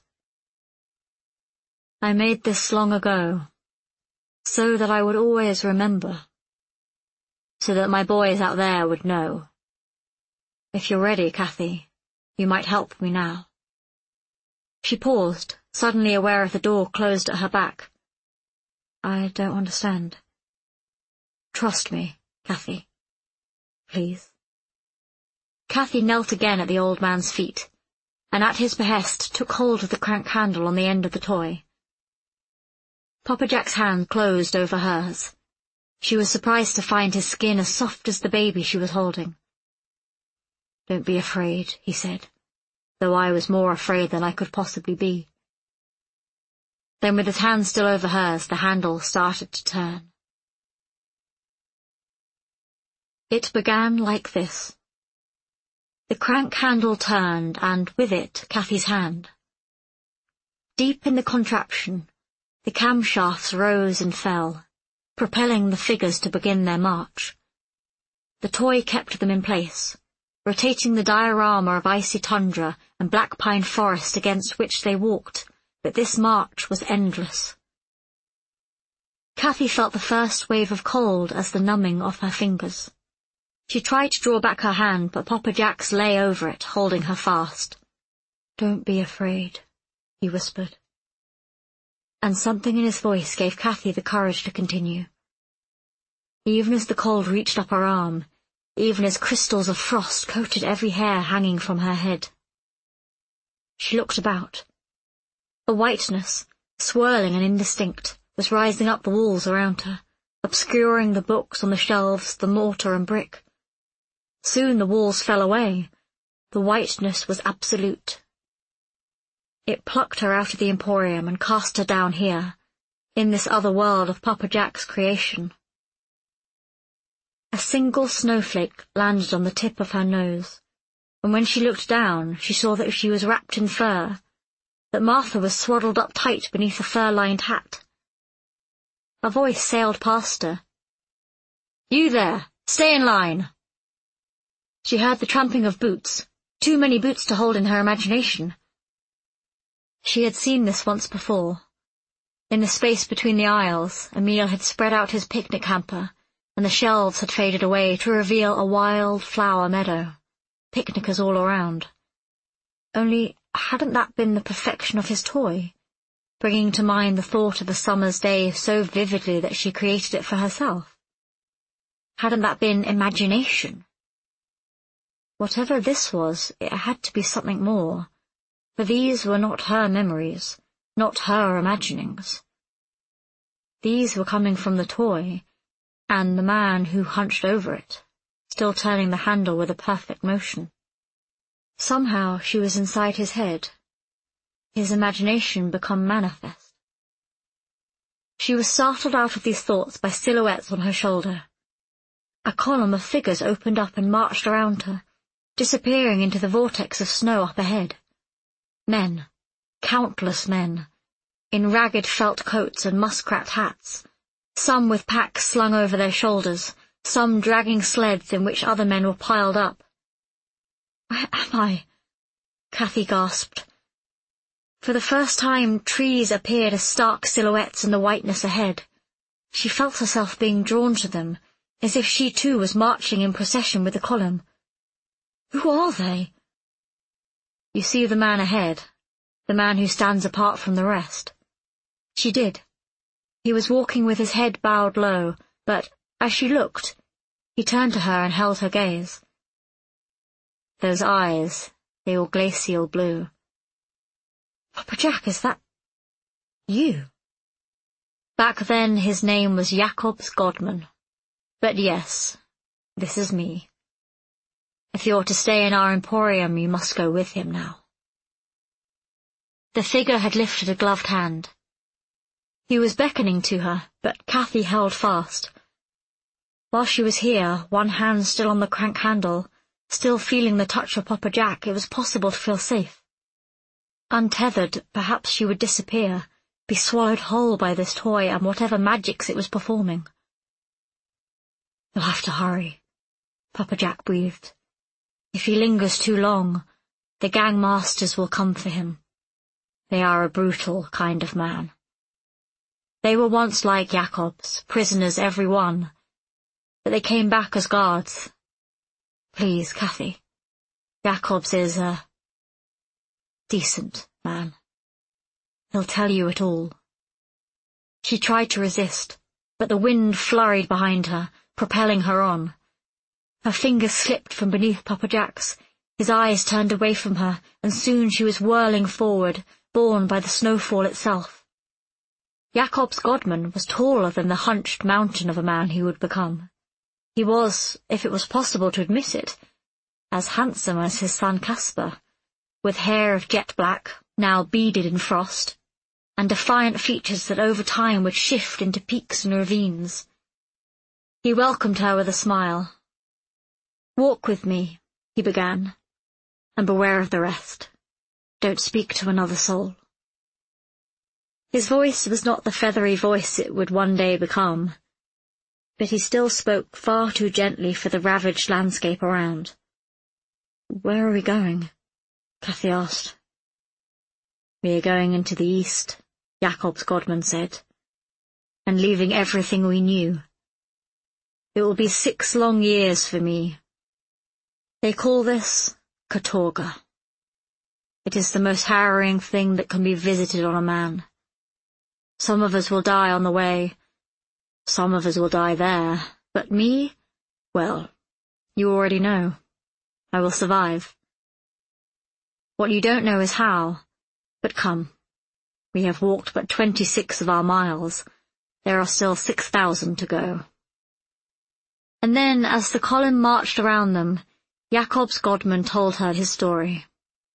I made this long ago, so that I would always remember. So that my boys out there would know. If you're ready, Cathy, you might help me now. She paused, suddenly aware of the door closed at her back. I don't understand. Trust me, Cathy. Please. Cathy knelt again at the old man's feet, and at his behest took hold of the crank handle on the end of the toy. Papa Jack's hand closed over hers. She was surprised to find his skin as soft as the baby she was holding. Don't be afraid, he said, though I was more afraid than I could possibly be. Then with his hand still over hers, the handle started to turn. It began like this. The crank handle turned, and with it, Cathy's hand. Deep in the contraption, the camshafts rose and fell, propelling the figures to begin their march. The toy kept them in place, rotating the diorama of icy tundra and black pine forest against which they walked, but this march was endless. Cathy felt the first wave of cold as the numbing of her fingers. She tried to draw back her hand, but Papa Jack lay over it, holding her fast. "Don't be afraid," he whispered. And something in his voice gave Cathy the courage to continue. Even as the cold reached up her arm, even as crystals of frost coated every hair hanging from her head. She looked about. A whiteness, swirling and indistinct, was rising up the walls around her, obscuring the books on the shelves, the mortar and brick. Soon the walls fell away. The whiteness was absolute. It plucked her out of the Emporium and cast her down here, in this other world of Papa Jack's creation. A single snowflake landed on the tip of her nose, and when she looked down, she saw that she was wrapped in fur, that Martha was swaddled up tight beneath a fur-lined hat. A voice sailed past her. "You there! Stay in line!" She heard the tramping of boots, too many boots to hold in her imagination. She had seen this once before. In the space between the aisles, Emile had spread out his picnic hamper, and the shelves had faded away to reveal a wild flower meadow, picnickers all around. Only, hadn't that been the perfection of his toy, bringing to mind the thought of a summer's day so vividly that she created it for herself? Hadn't that been imagination? Whatever this was, it had to be something more, for these were not her memories, not her imaginings. These were coming from the toy, and the man who hunched over it, still turning the handle with a perfect motion. Somehow she was inside his head, his imagination become manifest. She was startled out of these thoughts by silhouettes on her shoulder. A column of figures opened up and marched around her, disappearing into the vortex of snow up ahead. Men, countless men, in ragged felt coats and muskrat hats, some with packs slung over their shoulders, some dragging sleds in which other men were piled up. "Where am I?" Cathy gasped. For the first time, trees appeared as stark silhouettes in the whiteness ahead. She felt herself being drawn to them, as if she too was marching in procession with the column. Who are they? You see the man ahead, the man who stands apart from the rest. She did. He was walking with his head bowed low, but, as she looked, he turned to her and held her gaze. Those eyes, they were glacial blue. Papa Jack, is that you? Back then his name was Jacobs Godman. But yes, this is me. If you're to stay in our Emporium, you must go with him now. The figure had lifted a gloved hand. He was beckoning to her, but Cathy held fast. While she was here, one hand still on the crank handle, still feeling the touch of Papa Jack, it was possible to feel safe. Untethered, perhaps she would disappear, be swallowed whole by this toy and whatever magics it was performing. You'll have to hurry, Papa Jack breathed. If he lingers too long, the gang masters will come for him. They are a brutal kind of man. They were once like Jacobs, prisoners every one, but they came back as guards. Please, Cathy, Jacobs is a decent man. He'll tell you it all. She tried to resist, but the wind flurried behind her, propelling her on. Her fingers slipped from beneath Papa Jack's, his eyes turned away from her, and soon she was whirling forward, borne by the snowfall itself. Jacobs Godman was taller than the hunched mountain of a man he would become. He was, if it was possible to admit it, as handsome as his son Caspar, with hair of jet black, now beaded in frost, and defiant features that over time would shift into peaks and ravines. He welcomed her with a smile. "Walk with me," he began, "and beware of the rest. Don't speak to another soul." His voice was not the feathery voice it would one day become, but he still spoke far too gently for the ravaged landscape around. "Where are we going?" Kathy asked. "We are going into the east," Jakob's Godman said, "and leaving everything we knew. It will be six long years for me. They call this Katorga. It is the most harrowing thing that can be visited on a man. Some of us will die on the way, some of us will die there, but me, well, you already know. I will survive. What you don't know is how, but come. We have walked but twenty-six of our miles. There are still six thousand to go." And then, as the column marched around them, Jakob's Godman told her his story.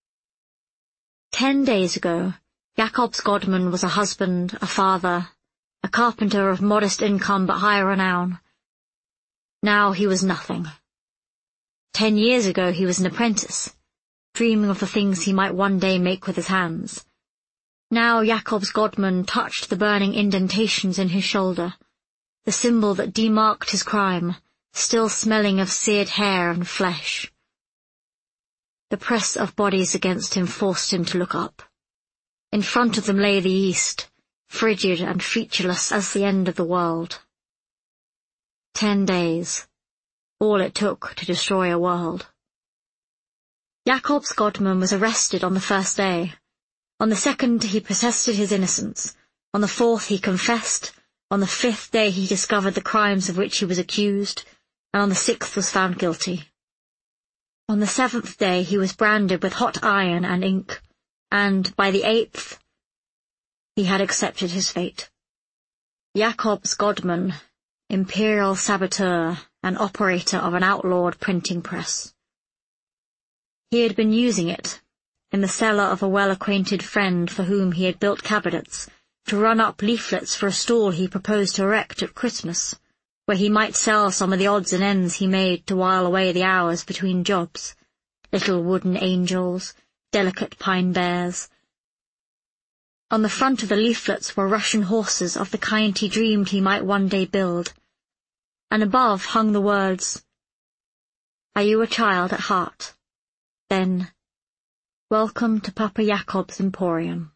Ten days ago, Jakob's Godman was a husband, a father, a carpenter of modest income but high renown. Now he was nothing. Ten years ago he was an apprentice, dreaming of the things he might one day make with his hands. Now Jakob's Godman touched the burning indentations in his shoulder, the symbol that demarked his crime, still smelling of seared hair and flesh. The press of bodies against him forced him to look up. In front of them lay the east, frigid and featureless as the end of the world. Ten days. All it took to destroy a world. Jakob's Godman was arrested on the first day. On the second he protested his innocence. On the fourth he confessed. On the fifth day he discovered the crimes of which he was accused, and on the sixth was found guilty. On the seventh day he was branded with hot iron and ink, and by the eighth he had accepted his fate. Jakob's Godman, imperial saboteur, and operator of an outlawed printing press. He had been using it, in the cellar of a well-acquainted friend for whom he had built cabinets, to run up leaflets for a stall he proposed to erect at Christmas, where he might sell some of the odds and ends he made to while away the hours between jobs, little wooden angels, delicate pine bears. On the front of the leaflets were Russian horses of the kind he dreamed he might one day build, and above hung the words, "Are you a child at heart? Then, welcome to Papa Jakob's Emporium."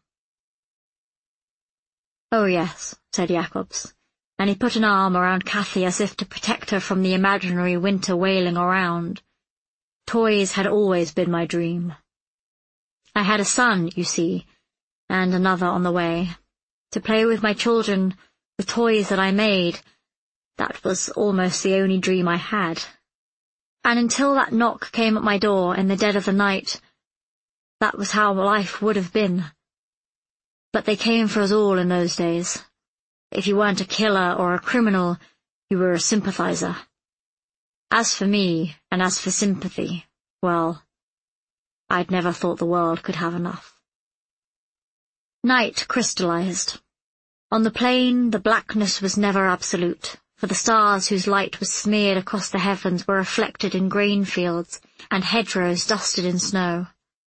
"Oh yes," said Jakobs, and he put an arm around Kathy as if to protect her from the imaginary winter wailing around. "Toys had always been my dream. I had a son, you see, and another on the way. To play with my children, the toys that I made, that was almost the only dream I had. And until that knock came at my door in the dead of the night, that was how life would have been. But they came for us all in those days. If you weren't a killer or a criminal, you were a sympathizer. As for me, and as for sympathy, well, I'd never thought the world could have enough." Night crystallized. On the plain, the blackness was never absolute, for the stars whose light was smeared across the heavens were reflected in grain fields and hedgerows dusted in snow.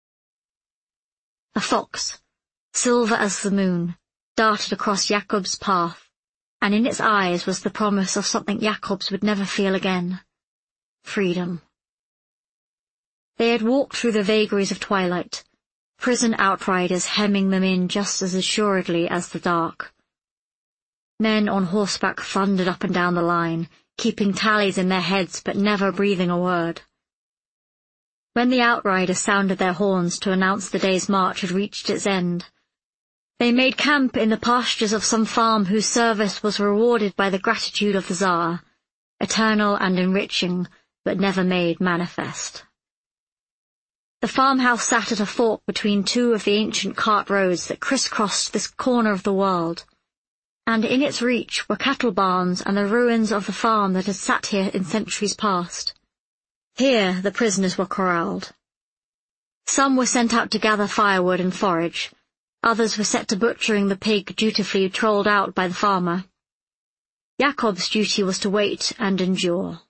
A fox, silver as the moon, darted across Jakob's path, and in its eyes was the promise of something Jakobs would never feel again. Freedom. They had walked through the vagaries of twilight, prison outriders hemming them in just as assuredly as the dark. Men on horseback thundered up and down the line, keeping tallies in their heads but never breathing a word. When the outriders sounded their horns to announce the day's march had reached its end, they made camp in the pastures of some farm whose service was rewarded by the gratitude of the Tsar, eternal and enriching, but never made manifest. The farmhouse sat at a fork between two of the ancient cart roads that crisscrossed this corner of the world, and in its reach were cattle barns and the ruins of the farm that had sat here in centuries past. Here the prisoners were corralled. Some were sent out to gather firewood and forage, Others were set to butchering the pig dutifully trolled out by the farmer. Jacob's duty was to wait and endure.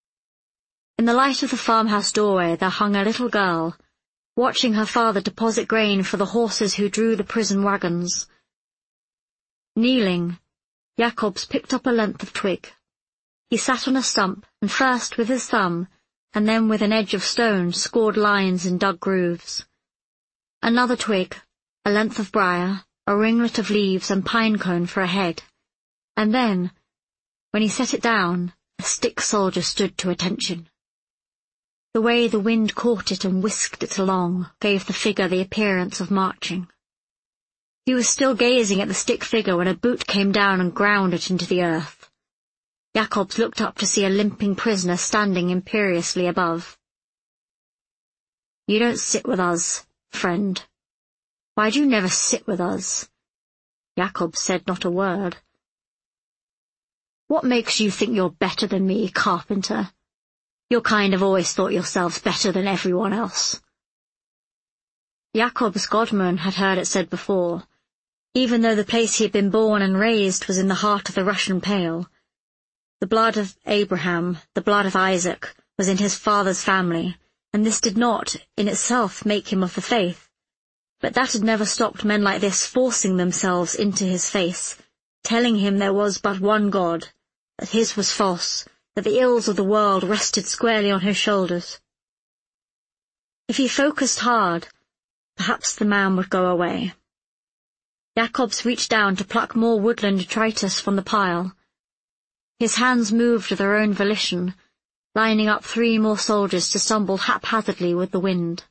In the light of the farmhouse doorway there hung a little girl, watching her father deposit grain for the horses who drew the prison wagons. Kneeling, Jacobs picked up a length of twig. He sat on a stump, and first with his thumb, and then with an edge of stone scored lines and dug grooves. Another twig, a length of briar, a ringlet of leaves and pine cone for a head, and then, when he set it down, a stick soldier stood to attention. The way the wind caught it and whisked it along gave the figure the appearance of marching. He was still gazing at the stick figure when a boot came down and ground it into the earth. Jacobs looked up to see a limping prisoner standing imperiously above. "You don't sit with us, friend. Why do you never sit with us?" Jacobs said not a word. "What makes you think you're better than me, carpenter? Your kind have always thought yourselves better than everyone else." Jacob's godman had heard it said before, even though the place he had been born and raised was in the heart of the Russian Pale. The blood of Abraham, the blood of Isaac, was in his father's family, and this did not, in itself, make him of the faith. But that had never stopped men like this forcing themselves into his face, telling him there was but one God, that his was false, that the ills of the world rested squarely on his shoulders. If he focused hard, perhaps the man would go away. Jacobs reached down to pluck more woodland detritus from the pile. His hands moved of their own volition, lining up three more soldiers to stumble haphazardly with the wind.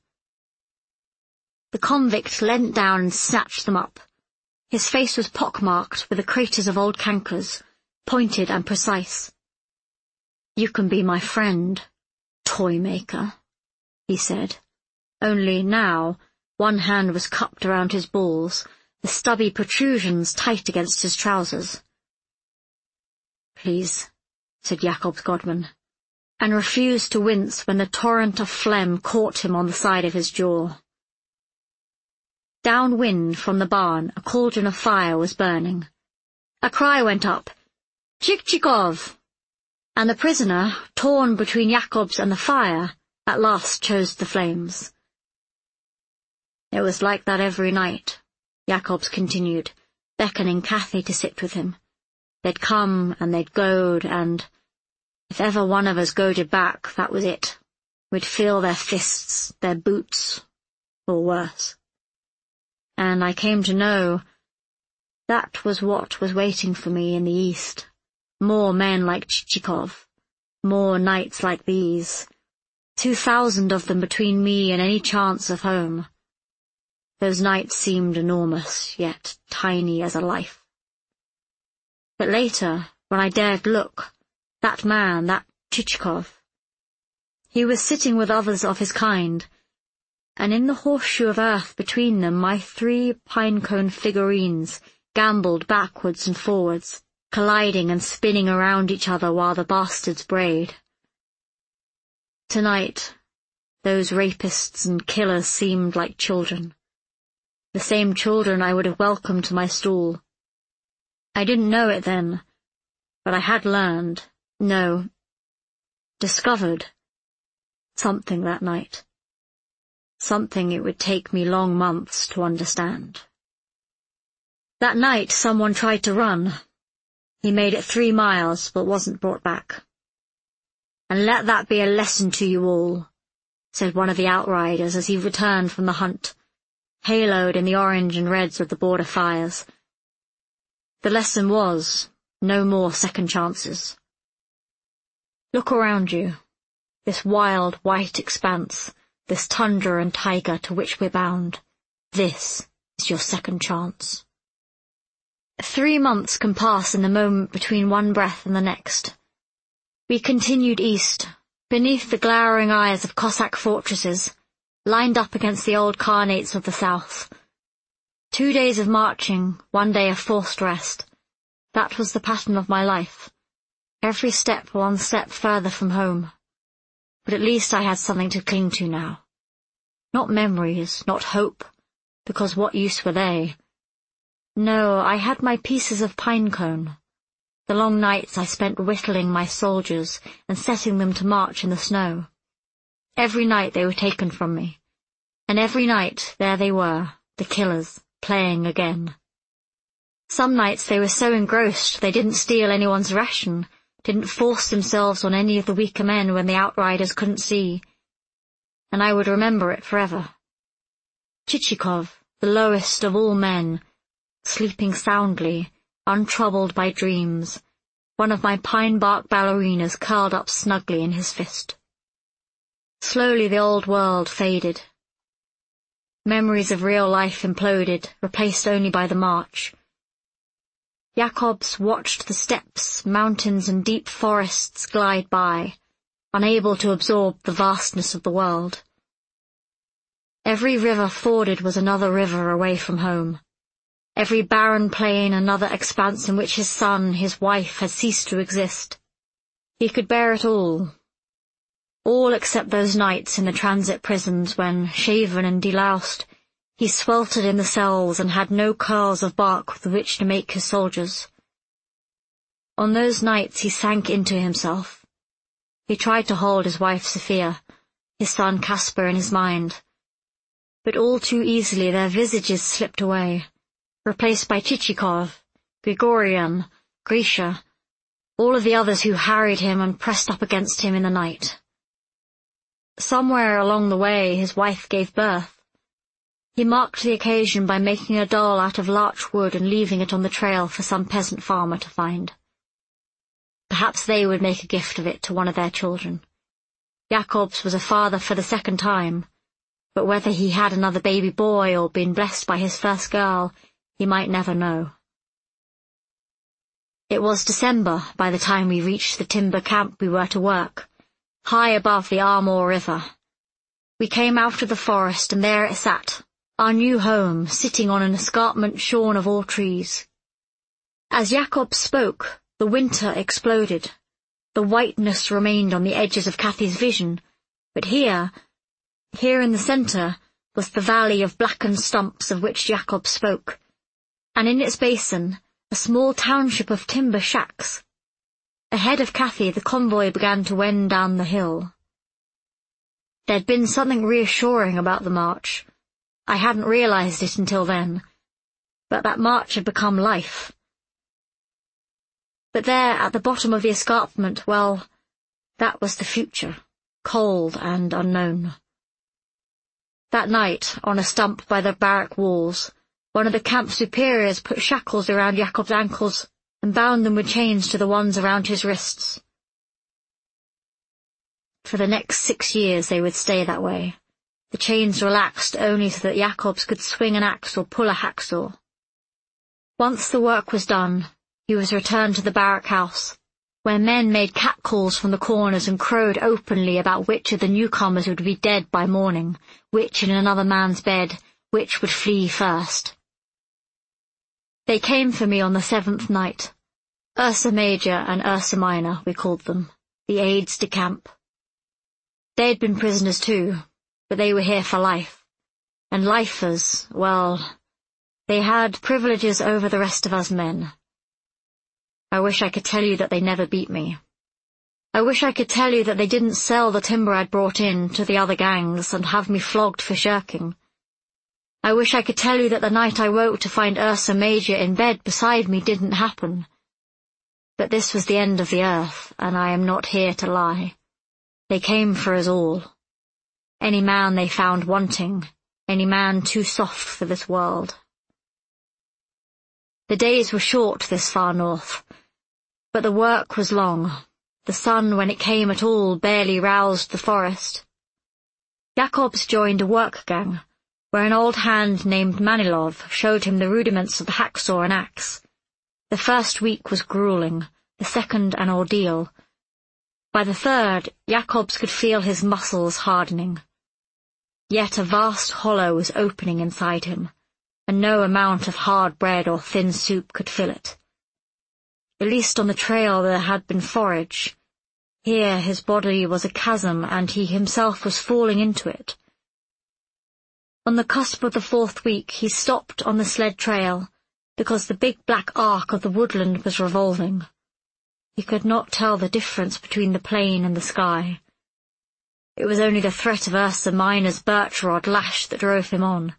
The convict leant down and snatched them up. His face was pockmarked with the craters of old cankers, pointed and precise. "You can be my friend, toy-maker," he said. Only now, one hand was cupped around his balls, the stubby protrusions tight against his trousers. "Please," said Jacob's godman, and refused to wince when the torrent of phlegm caught him on the side of his jaw. Downwind from the barn, a cauldron of fire was burning. A cry went up, "Chichikov!" and the prisoner, torn between Jacobs and the fire, at last chose the flames. "It was like that every night," Jacobs continued, beckoning Cathy to sit with him. "They'd come and they'd goad, and if ever one of us goaded back, that was it. We'd feel their fists, their boots, or worse. And I came to know that was what was waiting for me in the East. More men like Chichikov, more nights like these, two thousand of them between me and any chance of home. Those nights seemed enormous, yet tiny as a life. But later, when I dared look, that man, that Chichikov, he was sitting with others of his kind, and in the horseshoe of earth between them my three pine-cone figurines gambolled backwards and forwards, colliding and spinning around each other while the bastards brayed. Tonight, those rapists and killers seemed like children. The same children I would have welcomed to my stall. I didn't know it then, but I had learned, no, discovered, something that night. Something it would take me long months to understand. That night someone tried to run. He made it three miles, but wasn't brought back. "And let that be a lesson to you all," said one of the outriders as he returned from the hunt, haloed in the orange and reds of the border fires. The lesson was, no more second chances. Look around you, this wild white expanse, this tundra and taiga to which we're bound. This is your second chance. Three months can pass in the moment between one breath and the next. We continued east, beneath the glowering eyes of Cossack fortresses, lined up against the old Khanates of the south. Two days of marching, one day of forced rest. That was the pattern of my life. Every step one step further from home. But at least I had something to cling to now. Not memories, not hope, because what use were they? No, I had my pieces of pine cone. The long nights I spent whittling my soldiers and setting them to march in the snow. Every night they were taken from me, and every night there they were, the killers, playing again. Some nights they were so engrossed they didn't steal anyone's ration, didn't force themselves on any of the weaker men when the outriders couldn't see, and I would remember it forever. Chichikov, the lowest of all men, sleeping soundly, untroubled by dreams, one of my pine-bark ballerinas curled up snugly in his fist. Slowly the old world faded. Memories of real life imploded, replaced only by the march. Jakobs watched the steppes, mountains, and deep forests glide by, unable to absorb the vastness of the world. Every river forded was another river away from home. Every barren plain another expanse in which his son, his wife, had ceased to exist. He could bear it all. All except those nights in the transit prisons when, shaven and deloused, he sweltered in the cells and had no curls of bark with which to make his soldiers. On those nights he sank into himself. He tried to hold his wife Sophia, his son Caspar in his mind, but all too easily their visages slipped away, replaced by Chichikov, Grigorian, Grisha, all of the others who harried him and pressed up against him in the night. Somewhere along the way his wife gave birth. He marked the occasion by making a doll out of larch wood and leaving it on the trail for some peasant farmer to find. Perhaps they would make a gift of it to one of their children. Jakobs was a father for the second time, but whether he had another baby boy or been blessed by his first girl, he might never know. It was December by the time we reached the timber camp we were to work, high above the Amur River. We came out of the forest, and there it sat, our new home, sitting on an escarpment shorn of all trees. As Jakob spoke, the winter exploded. The whiteness remained on the edges of Kathy's vision, but here, here in the centre, was the valley of blackened stumps of which Jakob spoke, and in its basin, a small township of timber shacks. Ahead of Kathy, the convoy began to wend down the hill. There'd been something reassuring about the march. I hadn't realized it until then, but that march had become life. But there, at the bottom of the escarpment, well, that was the future, cold and unknown. That night, on a stump by the barrack walls, one of the camp superiors put shackles around Jakob's ankles and bound them with chains to the ones around his wrists. For the next six years they would stay that way, the chains relaxed only so that Jakobs could swing an axe or pull a hacksaw. Once the work was done, he was returned to the barrack house, where men made catcalls from the corners and crowed openly about which of the newcomers would be dead by morning, which in another man's bed, which would flee first. They came for me on the seventh night. Ursa Major and Ursa Minor, we called them, the aides de camp. They had been prisoners too, but they were here for life. And lifers, well, they had privileges over the rest of us men. I wish I could tell you that they never beat me. I wish I could tell you that they didn't sell the timber I'd brought in to the other gangs and have me flogged for shirking. I wish I could tell you that the night I woke to find Ursa Major in bed beside me didn't happen. But this was the end of the earth, and I am not here to lie. They came for us all. Any man they found wanting, any man too soft for this world. The days were short this far north, but the work was long. The sun, when it came at all, barely roused the forest. Jakobs joined a work gang, where an old hand named Manilov showed him the rudiments of the hacksaw and axe. The first week was grueling, the second an ordeal. By the third, Jakobs could feel his muscles hardening. Yet a vast hollow was opening inside him, and no amount of hard bread or thin soup could fill it. At least on the trail there had been forage. Here his body was a chasm, and he himself was falling into it. On the cusp of the fourth week he stopped on the sled trail, because the big black arc of the woodland was revolving. He could not tell the difference between the plain and the sky. It was only the threat of Ursa Minor's birch rod lash that drove him on.